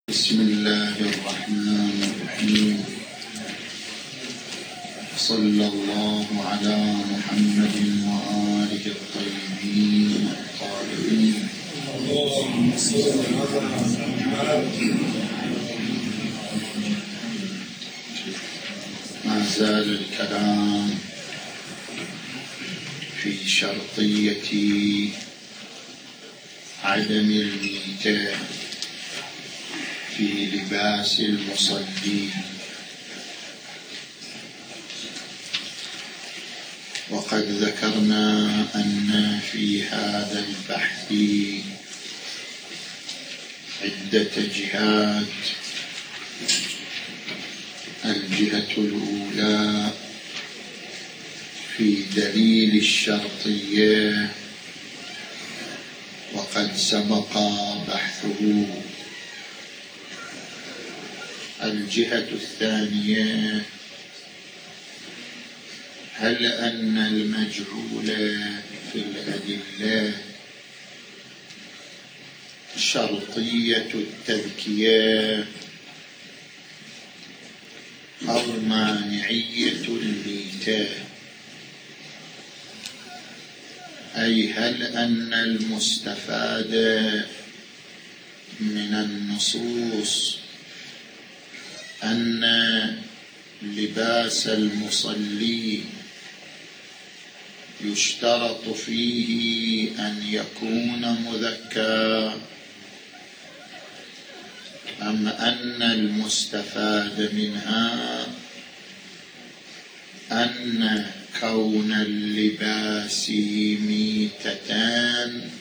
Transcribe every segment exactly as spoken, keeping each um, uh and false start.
بسم الله الرحمن الرحيم. صلى الله على محمد وآله الطيبين الطاهرين. اللهم صل على محمد. ما زال الكلام في شرطية عدم الميتة في لباس المصلي، وقد ذكرنا أن في هذا البحث عدة جهات. الجهة الأولى في دليل الشرطية، وقد سبق بحثه. الجهة الثانية، هل أن المجعول في الأدلة شرطية التذكية أو مانعية الميتة؟ أي هل أن المستفاد من النصوص أن لباس المصلي يشترط فيه أن يكون مذكى، أم أن المستفاد منها أن كون اللباس ميتتان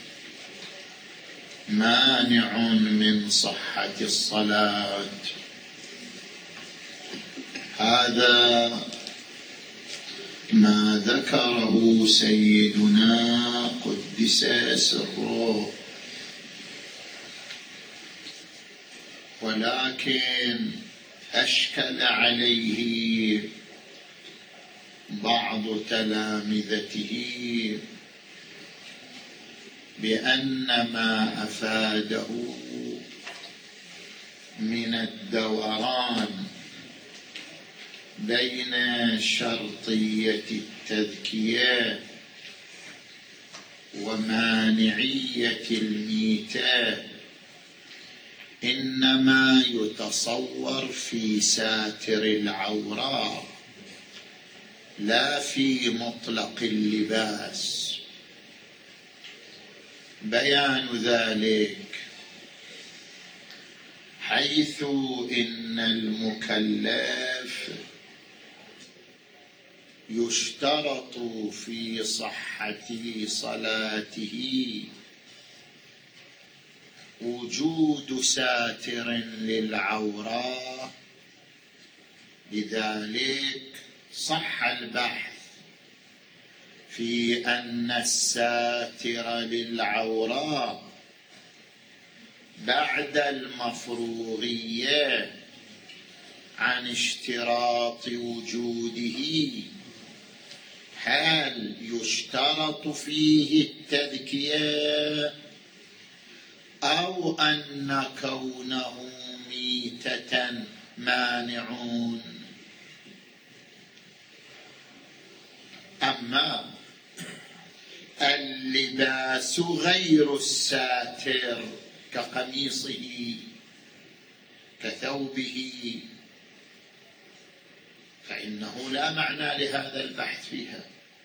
مانع من صحة الصلاة؟ هذا ما ذكره سيدنا قدس سره، ولكن أشكل عليه بعض تلامذته بأن ما أفاده من الدوران بين شرطية التذكية ومانعية الميتة إنما يتصور في ساتر العورة لا في مطلق اللباس. بيان ذلك حيث إن المكلف يشترط في صحة صلاته وجود ساتر للعورة، لذلك صح البحث في أن الساتر للعورة بعد المفروغية عن اشتراط وجوده هل يشترط فيه التذكية أو أن كونه ميتة مانعون؟ أما اللباس غير الساتر كقميصه كثوبه فإنه لا معنى لهذا البحث فيها،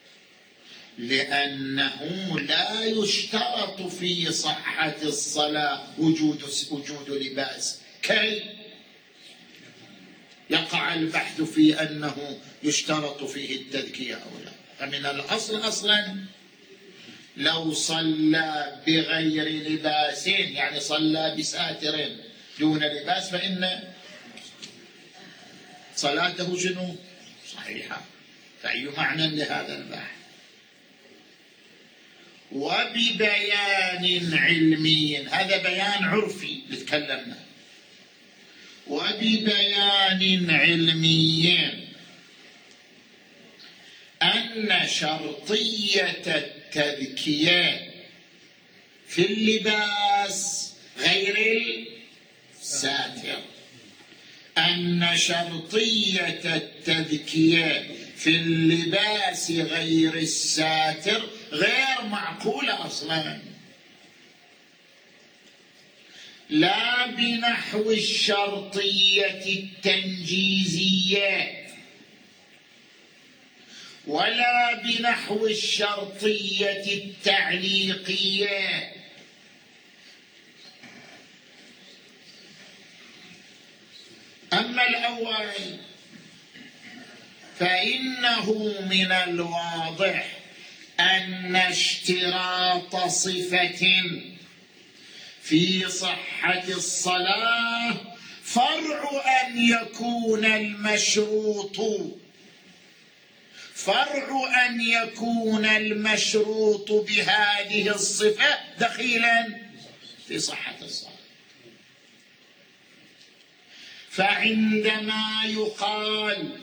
لأنه لا يشترط في صحة الصلاة وجود وجود لباس كي يقع البحث في أنه يشترط فيه التذكية أو لا. فمن الأصل أصلا لو صلى بغير لباس، يعني صلى بساتر دون لباس، فإن صلاته شنو؟ صحيحة. فأي معنى لهذا البحث؟ وببيان علمي، هذا بيان عرفي تكلمنا، وببيان علمي أن شرطية التذكية في اللباس غير ساتر، أن شرطية التذكية في اللباس غير الساتر غير معقولة أصلا، لا بنحو الشرطية التنجيزية ولا بنحو الشرطية التعليقية. أما الأول فإنه من الواضح أن اشتراط صفة في صحة الصلاة فرع أن يكون المشروط فرع أن يكون المشروط بهذه الصفة دخيلا في صحة الصلاة. فعندما يقال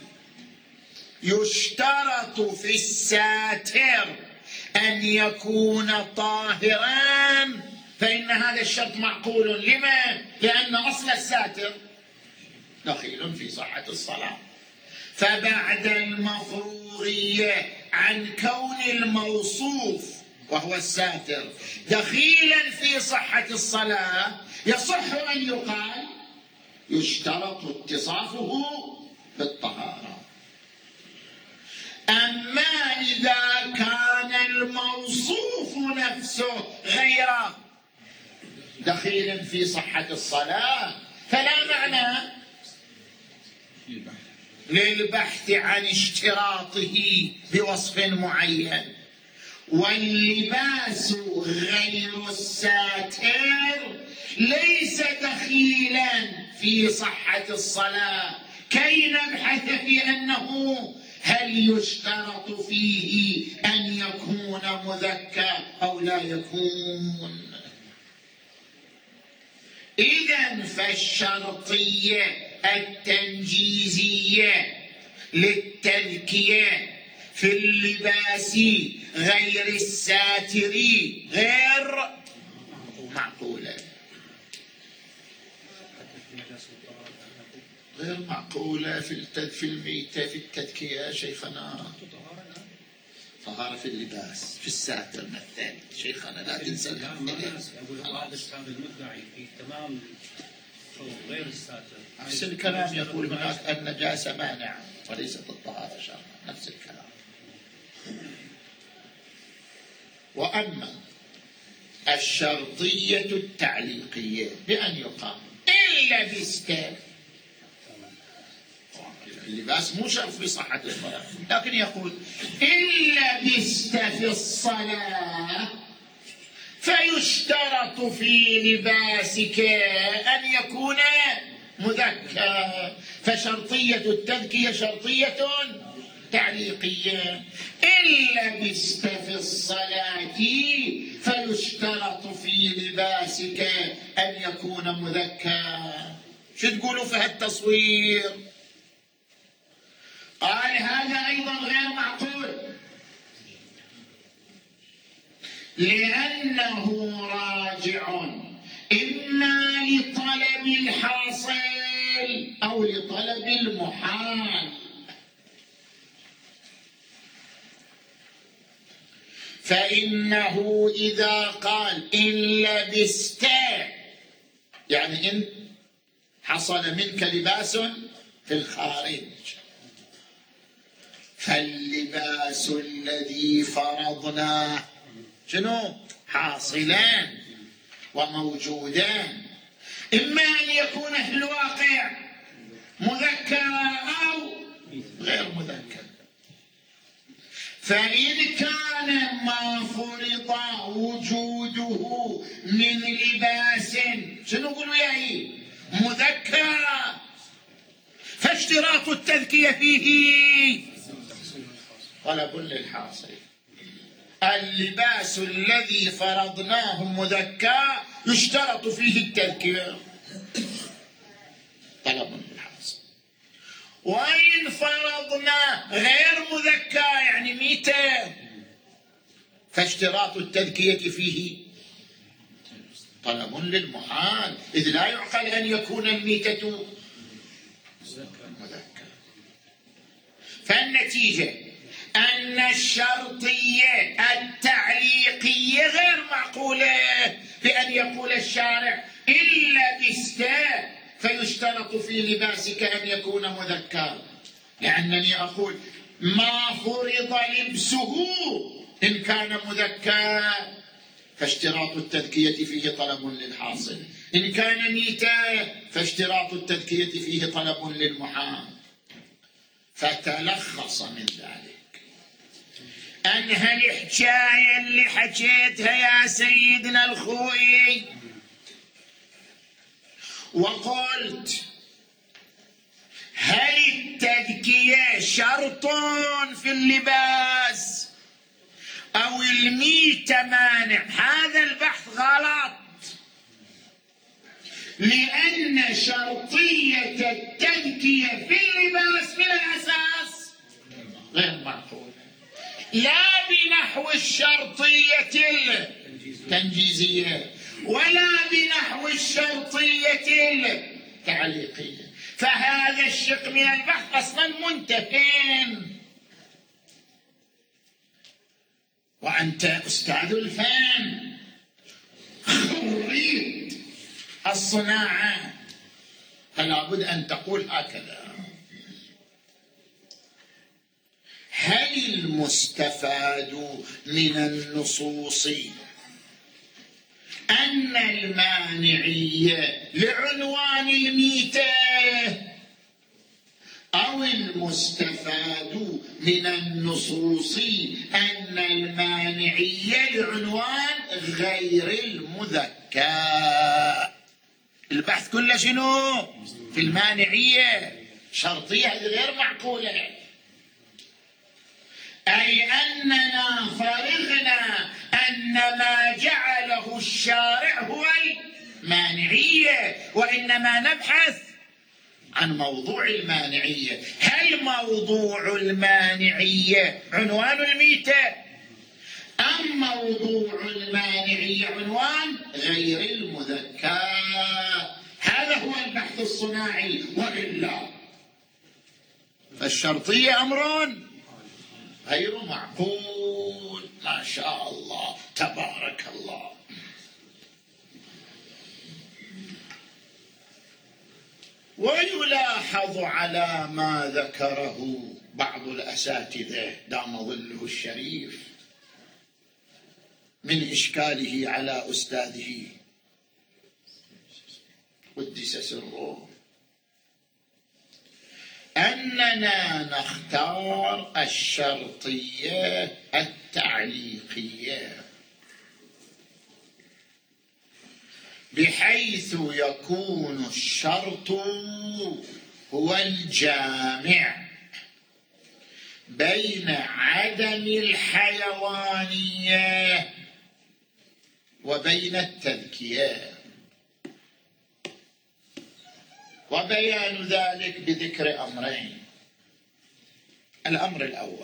يشترط في الساتر أن يكون طاهرا فإن هذا الشرط معقول. لما؟ لأن أصل الساتر دخيل في صحة الصلاة. فبعد المفروغية عن كون الموصوف وهو الساتر دخيلا في صحة الصلاة يصح أن يقال يشترط اتصافه بالطهارة. أما إذا كان الموصوف نفسه غير دخيل في صحة الصلاة فلا معنى للبحث عن اشتراطه بوصف معين. واللباس غير الساتر ليس دخيلا في صحة الصلاة كي نبحث في أنه هل يشترط فيه أن يكون مذكى أو لا يكون. إذن فالشرطية التنجيزية للتذكية في اللباس غير الساتر غير معقولة غير معقولة في في الميتة في التذكية شيخنا. طهارة في اللباس في الساتر مثلا شيخنا لا تنسى الأمثلة. هذا المدعي في تمام غير الساتر نفس الكلام يقول هناك النجاسة مانعة وليست الطهارة شرعا، نفس الكلام. وأما الشرطية التعليقية بأن يقال إن لبست، اللباس مو شرط في صحة الصلاة، لكن يقول إن لبست في الصلاة فيشترط في لباسك أن يكون مذكى. فشرطية التذكية شرطية تعليقية. إن لبست في الصلاة فيشترط في لباسك أن يكون مذكى. شو تقولوا في هالتصوير؟ قال هذا أيضا غير معقول لأنه راجع إما لطلب الحاصل أو لطلب المحال. فإنه إذا قال إن لبست يعني إن حصل منك لباس في الخارج، فاللباس الذي فرضناه شنو؟ حاصلان وموجودان، إما أن يكون في الواقع مذكر أو غير مذكر. فإن كان ما فرض وجوده من لباس شنو قلوا ياهي مذكر فاشتراط التذكية فيه طلب للحاصل. اللباس الذي فرضناه مذكى يشترط فيه التذكية طلب للحاصل. وإن فرضنا غير مذكى يعني ميتة فاشتراط التذكية فيه طلب للمحال، إذ لا يعقل أن يكون الميتة مذكر. فالنتيجة أن الشرطية التعليقية غير معقولة، بأن يقول الشارع إلا بستا فيشترط في لباسك أن يكون مذكر، لأنني أقول ما فرض لبسه إن كان مذكر فاشتراط التذكية فيه طلب للحاصل، إن كان ميتا فاشتراط التذكية فيه طلب للمحال. فتلخص من ذلك أن هالحكاية اللي حكيتها يا سيدنا الخوئي وقلت هل التذكية شرط في اللباس أو الميتة مانع، هذا البحث غلط، لأن شرطية التذكية في اللباس من الأساس غير معقولة، لا بنحو الشرطية التنجيزية ولا بنحو الشرطية التعليقية. فهذا الشق من البحث أصلا منتهٍ، وأنت أستاذ الفن خريج الصناعة، فلا بد أن تقول هكذا: هل المستفاد من النصوص أن المانعية لعنوان الميتة، أو المستفاد من النصوص أن المانعية لعنوان غير المذكر؟ البحث كله شنو؟ في المانعية. شرطية غير معقولة، أي أننا فرغنا أن ما جعله الشارع هو المانعية، وإنما نبحث عن موضوع المانعية. هل موضوع المانعية عنوان الميتة، أم موضوع المانعية عنوان غير المذكر؟ هذا هو البحث الصناعي، وإلا فالشرطية أمر غير معقول. ما شاء الله تبارك الله. ويلاحظ على ما ذكره بعض الأساتذة دام ظله الشريف من إشكاله على أستاذه قدس سره، أننا نختار الشرطية التعليقية بحيث يكون الشرط هو الجامع بين عدم الحيوانية وبين التذكية، وبيان ذلك بذكر أمرين. الأمر الأول: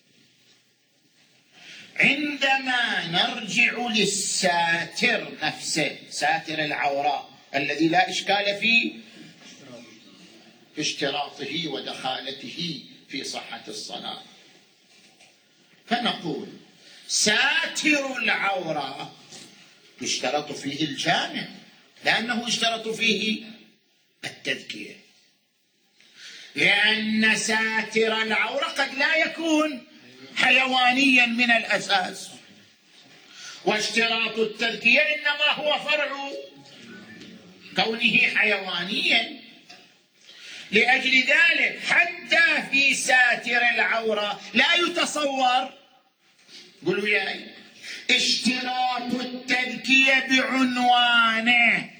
عندما نرجع للساتر نفسه، ساتر العورة الذي لا إشكال فيه في اشتراطه ودخالته في صحة الصلاة، فنقول ساتر العورة يشترط فيه الجامع لأنه يشترط فيه التذكية، لأن ساتر العورة قد لا يكون حيوانيا من الأساس، واشتراط التذكية إنما هو فرع كونه حيوانيا. لأجل ذلك حتى في ساتر العورة لا يتصور، قولوا ياي، اشتراط التذكية بعنوانه،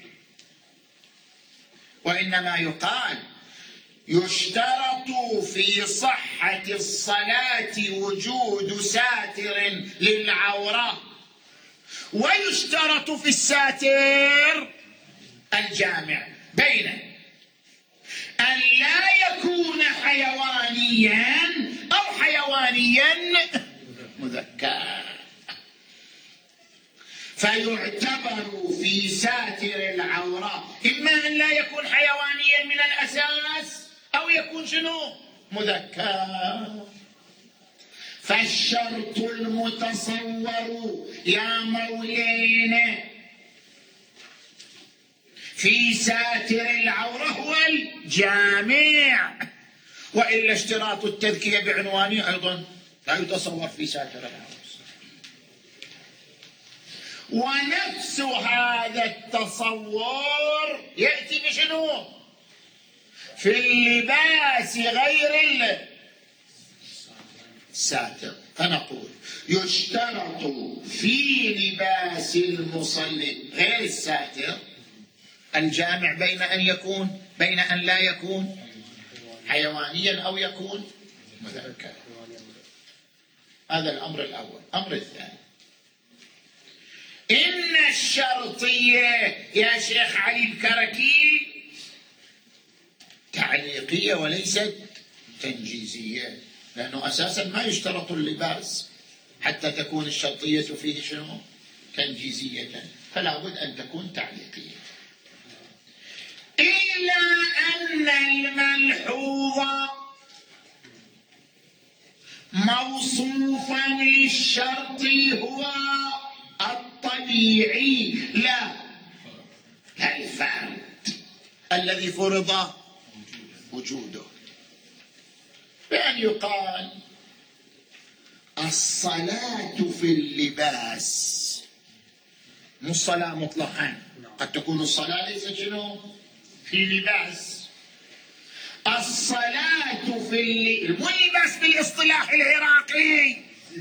وإنما يقال يشترط في صحة الصلاة وجود ساتر للعورة، ويشترط في الساتر الجامع بين أن لا يكون حيوانيا أو حيوانيا مذكر. فيعتبر في ساتر العورة إما أن لا يكون حيوانيا من الأساس أو يكون شنو؟ مذكر. فالشرط المتصور يا مولينا في ساتر العورة هو الجامع، وإلا اشتراط التذكية بعنوانه أيضا لا يتصور في ساتر العورة. ونفس هذا التصور يأتي بشنو؟ في اللباس غير الساتر. فنقول يشترط في لباس المصلي غير الساتر الجامع بين أن يكون بين أن لا يكون حيوانيا أو يكون مذكرا. هذا الأمر الأول. الأمر الثاني، إن الشرطية يا شيخ علي الكركي تعليقية وليست تنجيزية، لأنه أساسا ما يشترط اللباس حتى تكون الشرطية فيه شنو؟ تنجيزية، فلا بد أن تكون تعليقية. إلا أن الملحوظ موصوفا للشرط هو الطبيعي لا الفرد الذي فرض وجوده، بأن يقال الصلاة في اللباس مو الصلاة مطلقا، قد تكون الصلاة ليست شنو؟ في لباس. الصلاة في اللباس مو اللباس بالاصطلاح العراقي،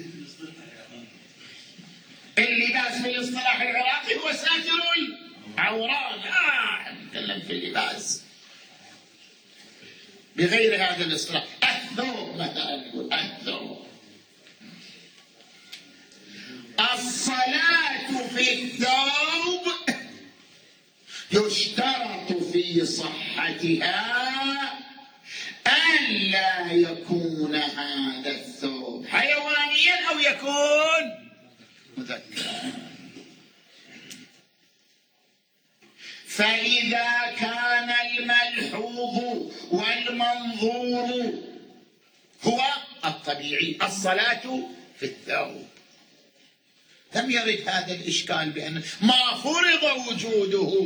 اللباس بالاصطلاح العراقي هو ساتر العورات. آه نتكلم في اللباس بغير هذا الاصطلاح. الثوب مثلا نقول الثوب. الصلاة في الثوب يشترط في صحتها أن لا يكون هذا الثوب حيوانيا أو يكون مذكرا. فإذا كان الملحوظ والمنظور هو الطبيعي الصلاة في الثوب، لم يرد هذا الإشكال بأن ما فرض وجوده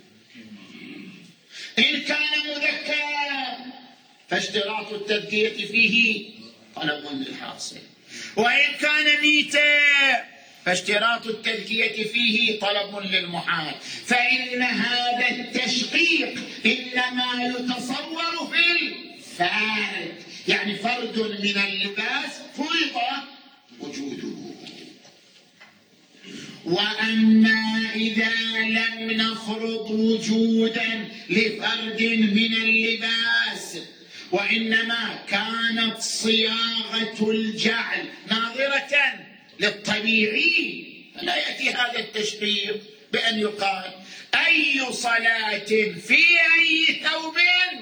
إن كان مذكرا فاشتراط التذكية فيه طلب للحاصل، وإن كان ميتا فاشتراط التذكية فيه طلب للمحال. فإن هذا التشقيق إنما يتصور في الفرد، يعني فرد من اللباس فرض وجوده. وأما إذا لم نفرض وجودا لفرد من اللباس وإنما كانت صياغة الجعل ناظرة للطبيعي فلا يأتي هذا التشبيه بأن يقال أي صلاة في أي ثوب،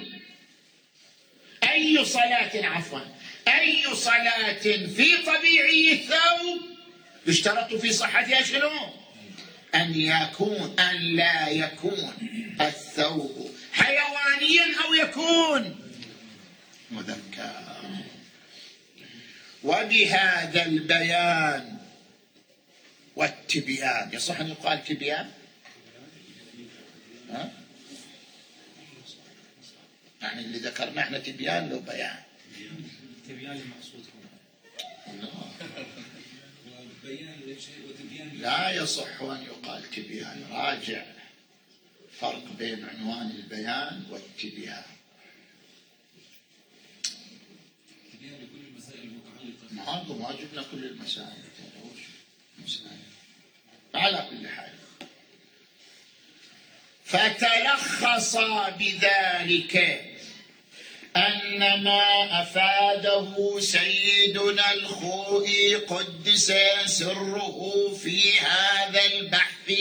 أي صلاة عفوا أي صلاة في طبيعي الثوب يشترط في صحتها شنو؟ أن يكون أن لا يكون الثوب حيوانيا أو يكون مذكر. وبهذا البيان والتبيان، يصح أن يقال تبيان؟ ها؟ يعني اللي ذكرنا احنا تبيان لو بيان. تبيان المقصود لا يصح أن يقال تبيان. راجع فرق بين عنوان البيان والتبيان. ما هذا ما جبنا كل المسائل على كل حال. فتلخص بذلك أن ما أفاده سيدنا الخوئي قدس سره في هذا البحث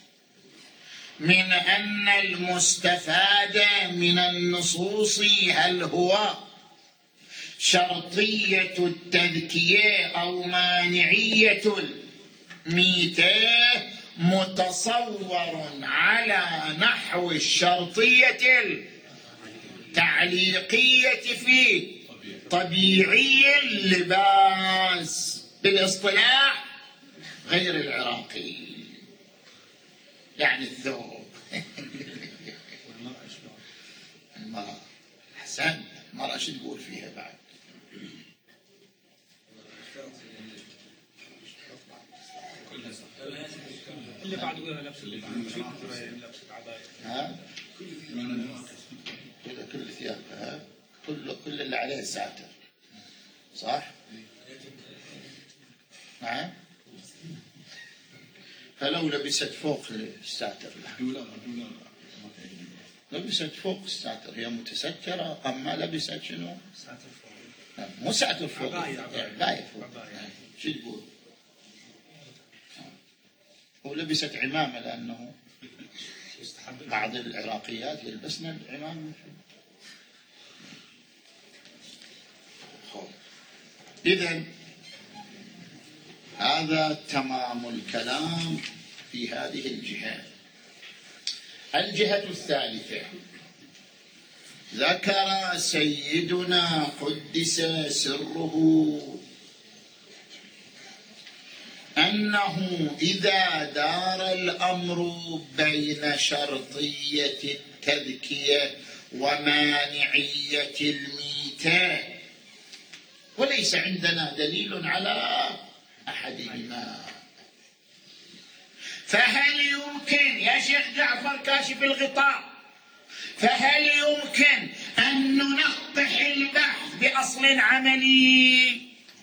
من أن المستفاد من النصوص هل هو شرطية التذكية أو مانعية الميتة متصور على نحو الشرطية التعليقية في طبيعي اللباس، بالاصطلاح غير العراقي، يعني الثوب. المرأة حسن، المرأة شو تقول فيها بعد؟ اللي بعد يقولها لبس اللي بعد لبس العباية. ها؟ كل كل ثيابها، كل كل اللي عليه ساتر، صح؟ نعم. فلو لبست فوق الساتر لها، لبست فوق الساتر هي متسترة، أما لبست شنو؟ ساتر فوق. مو ساتر فوق، عباية عباية فوق. شو تقول؟ ولبست عمامة، لأنه بعض العراقيات يلبسن العمامة. إذن هذا تمام الكلام في هذه الجهة. الجهة الثالثة، ذكر سيدنا قدس سره أنه إذا دار الأمر بين شرطية التذكية ومانعية الميتة، وليس عندنا دليل على أحدهما، فهل يمكن يا شيخ جعفر كاشف الغطاء، فهل يمكن أن ننقح البحث بأصل عملي؟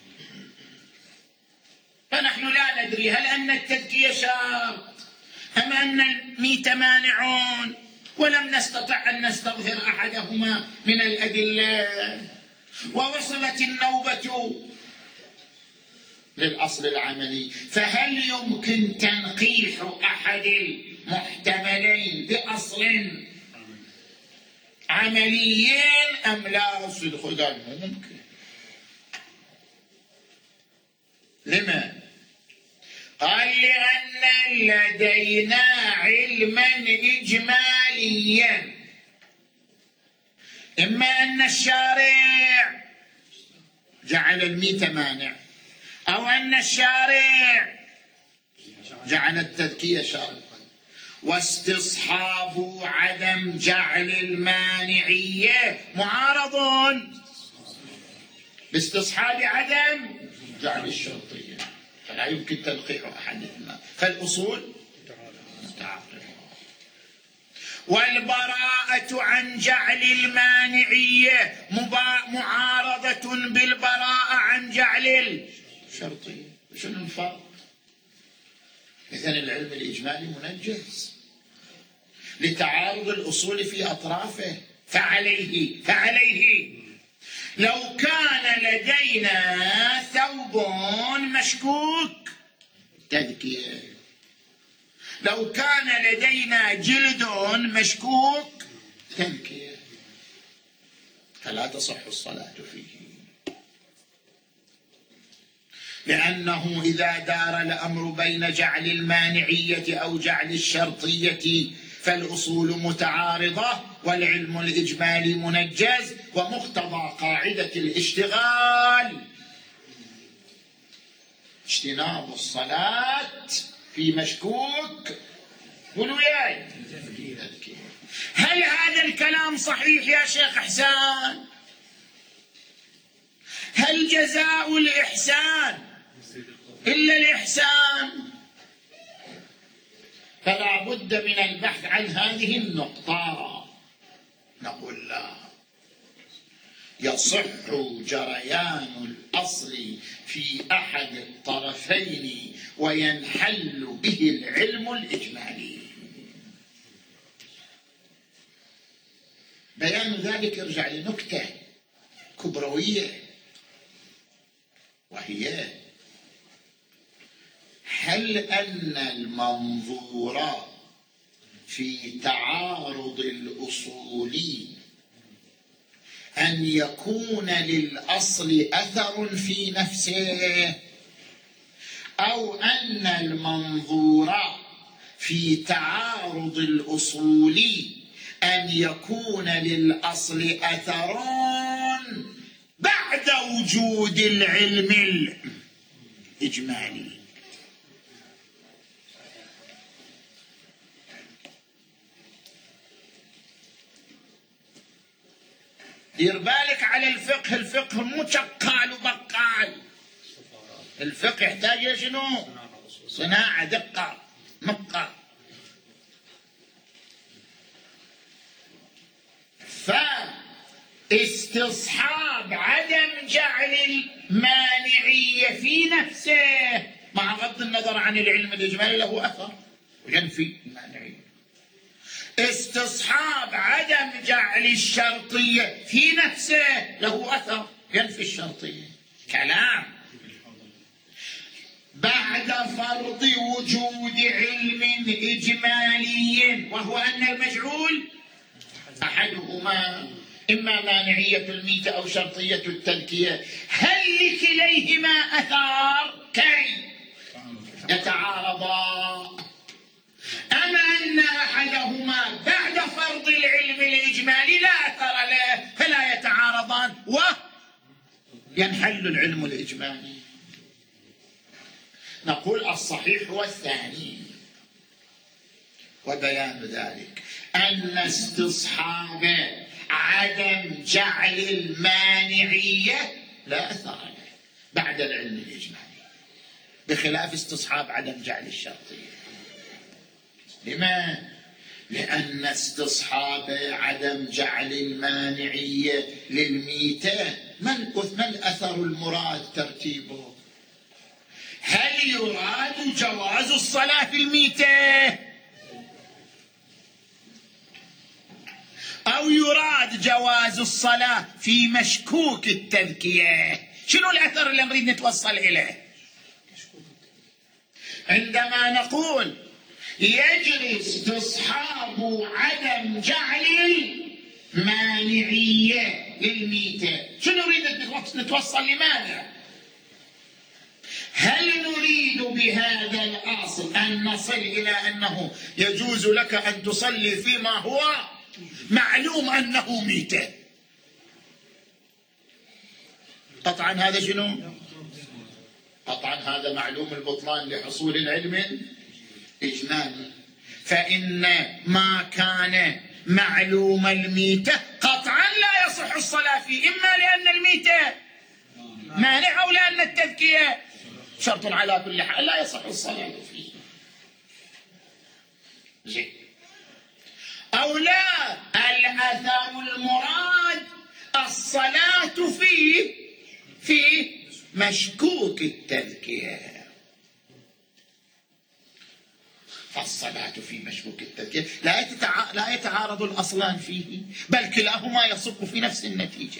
فنحن لا ندري هل أن التذكية شرط أم أن الميتة مانعون، ولم نستطع أن نستظهر أحدهما من الأدلة، ووصلت النوبة للأصل العملي، فهل يمكن تنقيح أحد المحتملين بأصل عملي أم لا؟ صدق ممكن. لما؟ قال لأن لدينا علما إجماليا، إما أن الشارع جعل الميتة مانع، أو أن الشارع جعل التذكية شرطا، واستصحاب عدم جعل المانعية معارض باستصحاب عدم جعل الشرطية، فلا يمكن تنقيح أحدهما، فالأصول متعارضة. والبراءة عن جعل المانعية معارضة بالبراءة عن جعل الشرطية. شنو الفرق؟ إذن العلم الإجمالي منجز لتعارض الأصول في أطرافه، فعليه فعليه لو كان لدينا ثوب مشكوك تذكية، لو كان لدينا جلد مشكوك تذكية، فلا تصح الصلاة فيه، لأنه إذا دار الأمر بين جعل المانعية أو جعل الشرطية فالأصول متعارضة، والعلم الإجمالي منجز، ومقتضى قاعدة الاشتغال اجتناب الصلاة في مشكوك. قولوا ياي، هل هذا الكلام صحيح يا شيخ حسان؟ هل جزاء الإحسان إلا الإحسان؟ فلا بد من البحث عن هذه النقطة. نقول لا، يصح جريان الأصل في أحد الطرفين وينحل به العلم الإجمالي. بيان ذلك يرجع لنكتة كبروية، وهي هل أن المنظور في تعارض الأصول أن يكون للأصل أثر في نفسه، أو أن المنظور في تعارض الأصول أن يكون للأصل أثران بعد وجود العلم الإجمالي. دير بالك على الفقه، الفقه مو شقال وبقال، الفقه يحتاج شنو؟ صناعة، دقة، مقة. فاستصحاب عدم جعل المانعية في نفسه مع غض النظر عن العلم الإجمالي له أثر ينفي المانعية. استصحاب عدم جعل الشرطية في نفسه له أثر ينفي الشرطية. كلام بعد فرض وجود علم إجمالي وهو أن المجعول أحدهما إما مانعية الميتة أو شرطية التذكية، هل لكليهما أثار كي يتعارضا؟ أما أن أحدهما بعد فرض العلم الإجمالي لا أثر له فلا يتعارضان وينحل العلم الإجمالي. نقول الصحيح هو الثاني، وبيان ذلك أن استصحاب عدم جعل المانعية لا أثر له بعد العلم الإجمالي، بخلاف استصحاب عدم جعل الشرطية. لما؟ لأن استصحاب عدم جعل المانعية للميتة من من أثر المراد ترتيبه؟ هل يراد جواز الصلاة في الميتة أو يراد جواز الصلاة في مشكوك التذكية؟ شنو الأثر اللي نريد نتوصل إليه؟ عندما نقول يجري استصحاب عدم جعل المانعية للميتة، شنو نريد نتوصل لماذا؟ هل نريد بهذا الأصل أن نصل إلى أنه يجوز لك أن تصلي فيما هو معلوم أنه ميتة؟ قطعا هذا شنو؟ قطعا هذا معلوم البطلان لحصول العلم إجمالي. فإن ما كان معلوم الميتة قطعا لا يصح الصلاة فيه، إما لأن الميتة مانع أو لأن التذكية شرط، على كل حال لا يصح الصلاة فيه. زين. أو لا، الأثر المراد الصلاة فيه في مشكوك التذكية، فالصلاة في مشكوك التذكية لا يتع... لا يتعارض الأصلان فيه، بل كلاهما يصب في نفس النتيجة.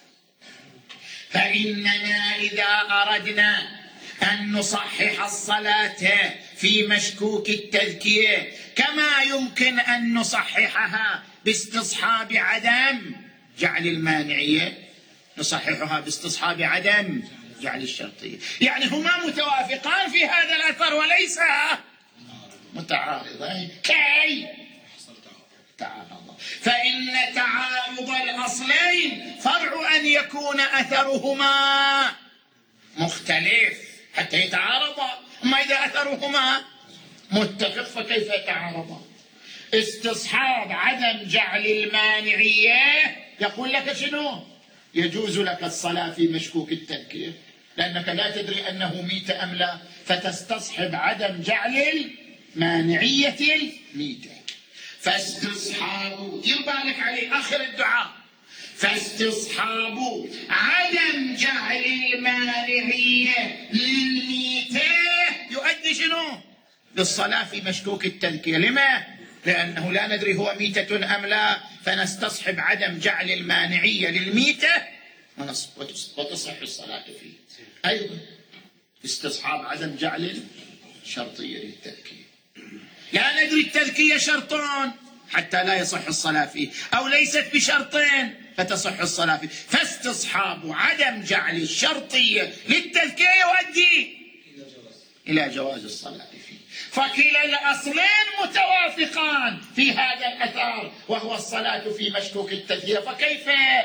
فإننا إذا أردنا أن نصحح الصلاة في مشكوك التذكية كما يمكن أن نصححها باستصحاب عدم جعل المانعية، نصححها باستصحاب عدم جعل الشرطية. يعني هما متوافقان في هذا الأثر وليس متعارضين. كي تعارض، فإن تعارض الأصلين فرع أن يكون أثرهما مختلف حتى يتعارضا، أما إذا أثرهما متفق فكيف يتعارضا؟ استصحاب عدم جعل المانعية يقول لك شنو؟ يجوز لك الصلاة في مشكوك التذكير لأنك لا تدري أنه ميت أم لا، فتستصحب عدم جعل المانعية الميتة. فاستصحاب، يبالك عليه آخر الدعاء، فاستصحاب عدم جعل المانعية للميتة يؤدي شنو؟ للصلاة في مشكوك التذكية. لما؟ لأنه لا ندري هو ميتة أم لا، فنستصحب عدم جعل المانعية للميتة وتصح الصلاة فيه. أيضا استصحاب عدم جعل الشرطية للتذكية، لا ندري التذكية شرطان حتى لا يصح الصلاة فيه أو ليست بشرطين فتصح الصلاة فيه، فاستصحاب عدم جعل الشرطية للتذكية يؤدي إلى جواز الصلاة فيه. فكلا الأصلين متوافقان في هذا الأثر، وهو الصلاة في مشكوك التثير، فكيف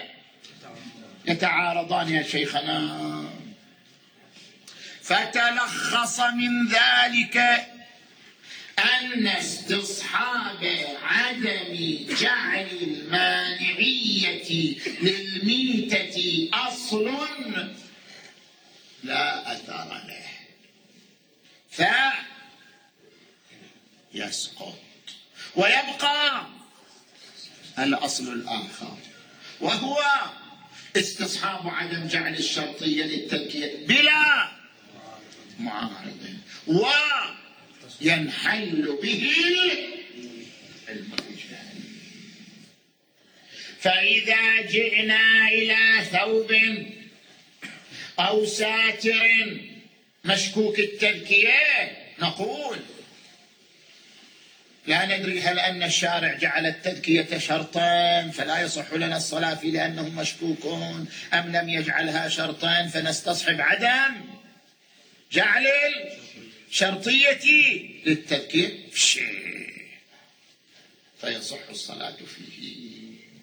يتعارضان يا شيخنا؟ فتلخص من ذلك أن استصحاب عدم جعل المانعية للميتة أصل لا أثر له فيسقط، ويبقى الأصل الآخر وهو استصحاب عدم جعل الشرطية للتذكية بلا معارض، وينحل به المرجان. فإذا جئنا إلى ثوب أو ساتر مشكوك التذكية نقول لا ندري هل أن الشارع جعل التذكية شرطا فلا يصح لنا الصلاة فيه لأنهم مشكوكون، أم لم يجعلها شرطا فنستصحب عدم جعل الشرطية للتذكية فيصح الصلاة فيه.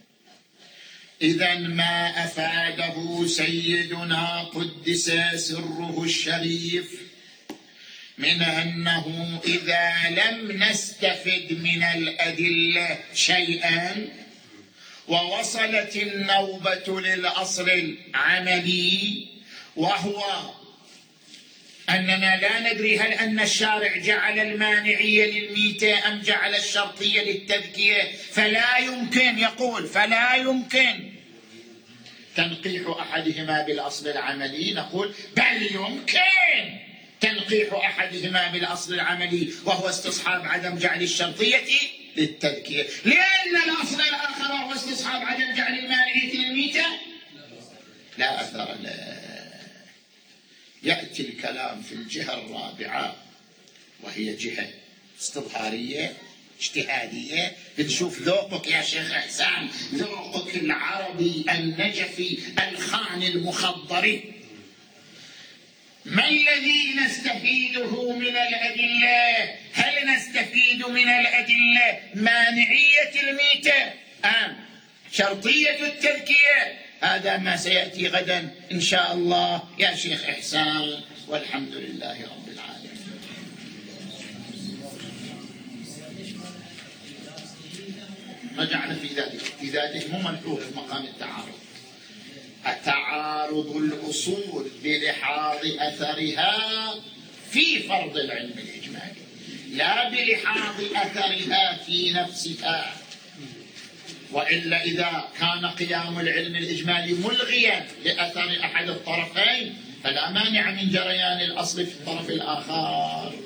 إذن ما أفاده سيدنا قدس سره الشريف من أنه إذا لم نستفد من الأدلة شيئا ووصلت النوبة للأصل العملي، وهو أننا لا ندري هل أن الشارع جعل المانعية للميتة أم جعل الشرطية للتذكية، فلا يمكن يقول فلا يمكن تنقيح أحدهما بالأصل العملي، نقول بل يمكن تنقيح أحدهما بالأصل العملي وهو استصحاب عدم جعل الشرطية للتذكية، لأن الأصل الآخر وهو استصحاب عدم جعل المانعية للميتة لا أثر له. يأتي الكلام في الجهة الرابعة وهي جهة استظهارية اجتهادية. بنشوف ذوقك يا شيخ إحسان، ذوقك العربي النجفي الخان المخضري. ما الذي نستفيده من الأدلة؟ هل نستفيد من الأدلة مانعية الميتة أم شرطية التذكية؟ هذا ما سيأتي غدا إن شاء الله يا شيخ إحسان، والحمد لله رب العالمين. رجعنا في ذلك في ذلك مو ملحوظ في مقام التعارض. التعارض الأصول بلحاظ أثرها في فرض العلم الإجمالي، لا بلحاظ أثرها في نفسها، وإلا إذا كان قيام العلم الإجمالي ملغيا لأثر أحد الطرفين فلا مانع من جريان الأصل في الطرف الآخر.